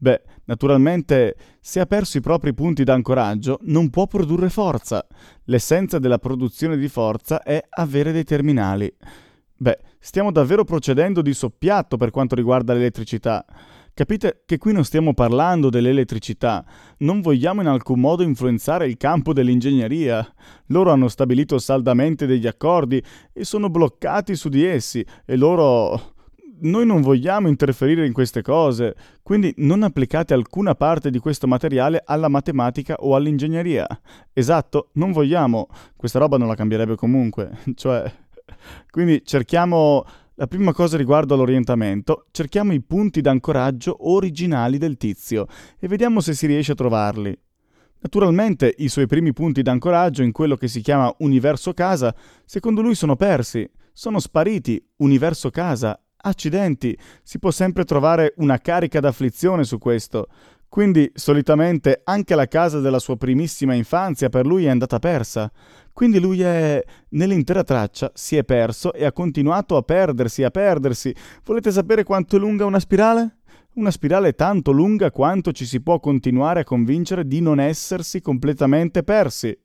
Beh, naturalmente, se ha perso i propri punti d'ancoraggio, non può produrre forza. L'essenza della produzione di forza è avere dei terminali. Beh, stiamo davvero procedendo di soppiatto per quanto riguarda l'elettricità. Capite che qui non stiamo parlando dell'elettricità, non vogliamo in alcun modo influenzare il campo dell'ingegneria. Loro hanno stabilito saldamente degli accordi e sono bloccati su di essi e loro... Noi non vogliamo interferire in queste cose, quindi non applicate alcuna parte di questo materiale alla matematica o all'ingegneria. Esatto, non vogliamo. Questa roba non la cambierebbe comunque, cioè... Quindi cerchiamo... La prima cosa riguardo all'orientamento, cerchiamo i punti d'ancoraggio originali del tizio e vediamo se si riesce a trovarli. Naturalmente i suoi primi punti d'ancoraggio in quello che si chiama universo casa, secondo lui sono persi, sono spariti, universo casa. Accidenti, si può sempre trovare una carica d'afflizione su questo. Quindi, solitamente, anche la casa della sua primissima infanzia per lui è andata persa. Quindi lui nell'intera traccia, si è perso e ha continuato a perdersi, a perdersi. Volete sapere quanto è lunga una spirale? Una spirale è tanto lunga quanto ci si può continuare a convincere di non essersi completamente persi.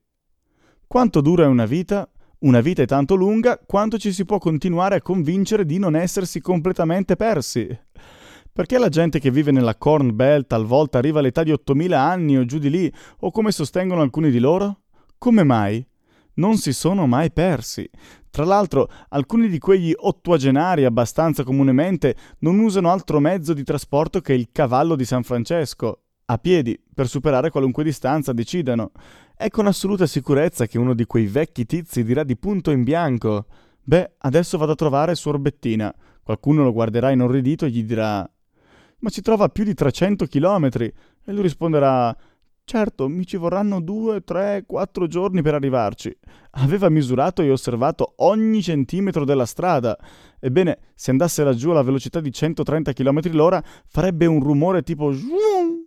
Quanto dura una vita? Una vita è tanto lunga quanto ci si può continuare a convincere di non essersi completamente persi. Perché la gente che vive nella Corn Belt talvolta arriva all'età di 8000 anni o giù di lì, o come sostengono alcuni di loro? Come mai? Non si sono mai persi. Tra l'altro, alcuni di quegli ottuagenari abbastanza comunemente non usano altro mezzo di trasporto che il cavallo di San Francesco. A piedi, per superare qualunque distanza decidano. È con assoluta sicurezza che uno di quei vecchi tizi dirà di punto in bianco: «Beh, adesso vado a trovare Suor Bettina». Qualcuno lo guarderà inorridito e gli dirà: «Ma ci trova a più di 300 chilometri». E lui risponderà: «Certo, mi ci vorranno 2, 3, 4 giorni per arrivarci». Aveva misurato e osservato ogni centimetro della strada. Ebbene, se andasse laggiù alla velocità di 130 km l'ora, farebbe un rumore tipo «Zvum!».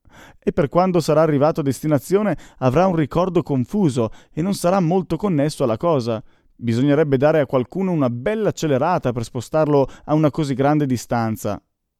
E per quando sarà arrivato a destinazione avrà un ricordo confuso e non sarà molto connesso alla cosa. Bisognerebbe dare a qualcuno una bella accelerata per spostarlo a una così grande distanza.